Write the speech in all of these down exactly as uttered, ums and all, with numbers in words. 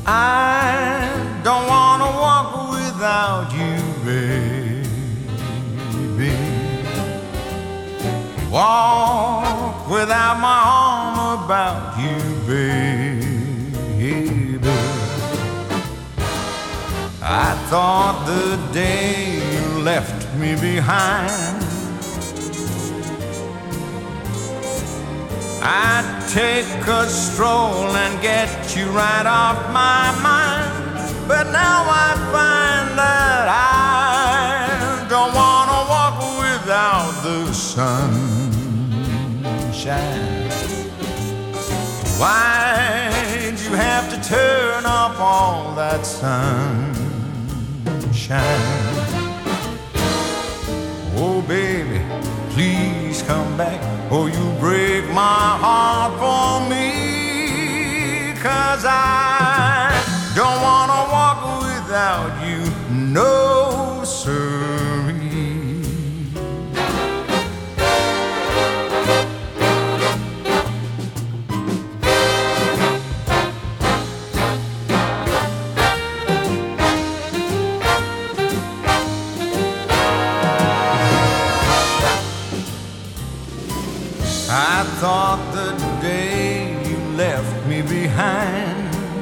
I don't wanna walk without you, baby. Walk without my arm about you, baby. I thought the day you left me behind, I'd take a stroll and get you right off my mind. But now I find that I don't wanna walk without the sunshine. Why'd you have to turn off all that sunshine? Oh baby, please come back, or you break my heart for me. 'Cause I don't wanna walk without you, no siree. I thought the day you left me behind,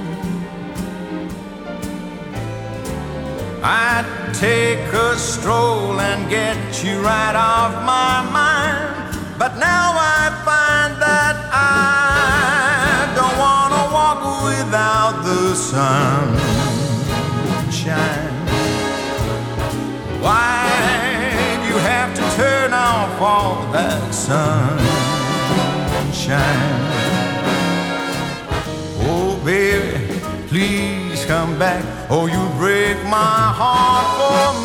I'd take a stroll and get you right off my mind. But now I find that I don't wanna walk without the sunshine. Why'd you have to turn off all that sunshine? Oh baby, please come back, or you break my heart for me.